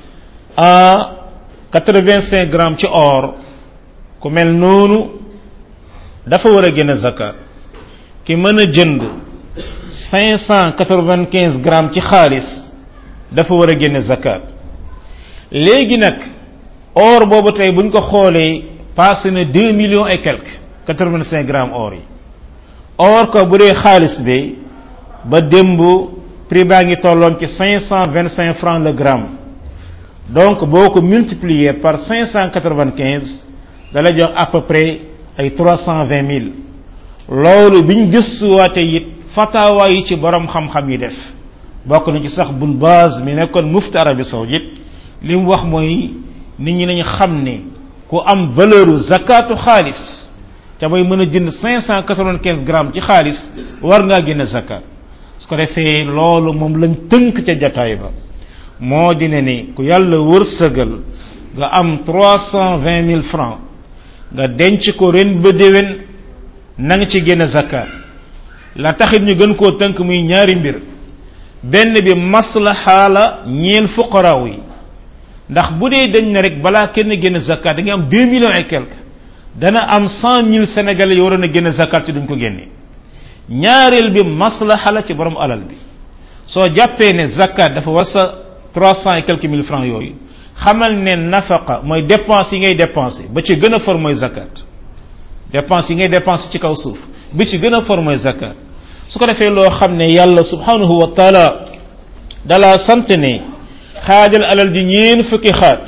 à quatre-vingt-cinq grammes ci or ku mel noonu dafa war a génne zakat ki mën a jënd cinq cent quatre-vingt-quinze grammes ci xaalis dafa war a génne zakat léegi nag or boobu tey buñ ko xoolee passé na deux millions et quelques quatre-vingt-cinq grammes or yi or ko bu dee xaalis bi ba démb prix baa ngi tolloon ci cinq cent vingt-cinq francs le gramme donc boo ko multiplier par cinq cent quatre-vingt-quinze da la jox à peu près ay trois cent vingt mille loolu biñ gëstuwaate it fatawa yi ci borom xam-xam yi def bokk na ci sax Bun Baaz mi nekkoon mufti Arabie Saoudite li mu wax mooy nit ñi nañu xam ne ku am valeur zakatu xaalis te mooy mën a jënd cinq cent quatre-vingt-quinze grammes ci xaalis war ngaa génne zakat su ko defee loolu moom lañ tënk ca jataay ba moo di ne ni ku yàlla wërsëgal nga am trois cent vingt mille francs nga denc ko ren ba déwén na nga ci génne zakat la taxit ñu gën koo tënk muy ñaari mbir benn bi maslaha la ñeel fuqaraaw yi ndax bu dee dañ ne rek balaa kenn génne zakat da nga am deux millions et quelque dana am cent mille sénégalais yi waroon a génne zakat ci duñ ko génne ñaareel bi maslaha la ci borom alal bi soo jàppee ne zakat dafa war sa trois cent et quelques mille francs yooyu xamal ne nafaqa mooy dépense yi ngay dépenser ba ci gën a for mooy zakat dépense yi ngay dépenser ci kaw suuf bi ci gën a for mooy zakat su ko defee loo xam ne yàlla subhanahu wa taala dala sant ne xaajal alal di ñeen fukki xaaj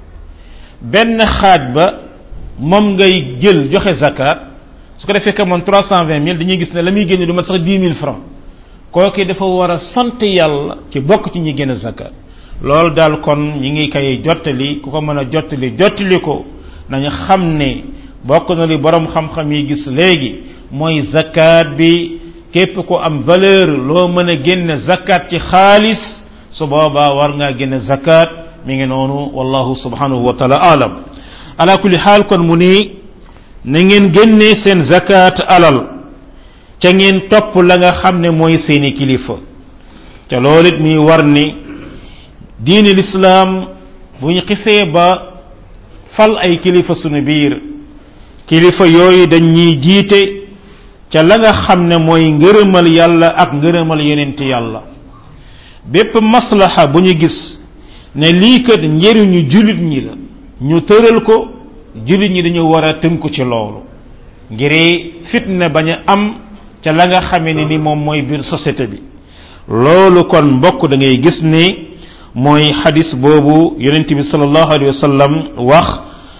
benn xaaj ba moom ngay jël joxe zakat su ko defee que moom trois cent vingt mille dañuy gis ne la muy génne du mat sax dix mille francs kooku dafa war a sant yàlla ci bokk ci ñi génn zakat loolu daal kon ñi ngi koy jottali ku ko mën a jottali jottali ko nañu xam ne bokk na li borom xam-xam yi gis léegi mooy zakat bi képp ko am valeur loo mën a génne zakat ci xaalis su boobaa war ngaa génne zakat mi ngi noonu wallahu subhanahu wa taala alam ala kulli xaal kon mu ni na ngeen génne seen zakat alal ca ngeen topp la nga xam ne mooy seeni kilifa te loolu it muy war ni diine lislaam bu ñu xisee ba fal ay kilifa sunu biir kilifa yooyu dañ ñuy jiite ca la nga xam ne mooy ngërëmal yàlla ak ngërëmal yonent yàlla bépp maslaha bu ñu gis ne lii kat njëriñu jullit ñi la ñu tëral ko jullit ñi dañu war a tënku ci loolu ngir fitna bañ a am ca la nga xamee ne ni moom mooy biir société bi loolu kon mbokk da ngay gis ni mooy xadis boobu yonent bi sallallahu alayhi wa sallam wax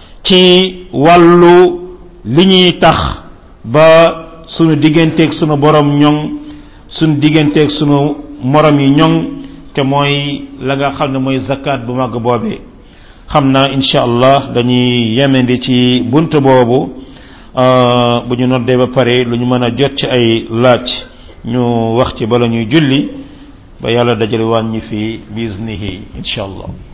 ci wàllu li ñuy tax ba sunu digganteeg sunu borom ñoŋ sunu digganteeg sunu morom yi ñoŋ te mooy la nga xam ne mooy zakat bu mag boobee xam naa insha allah dañuy yemendi ci bunt boobu bu ñu noddee ba pare lu ñu mën a jot ci ay laaj ñu wax ci bala ñuy julli ba yàlla dajale waan ñi fi bisnihi insha allah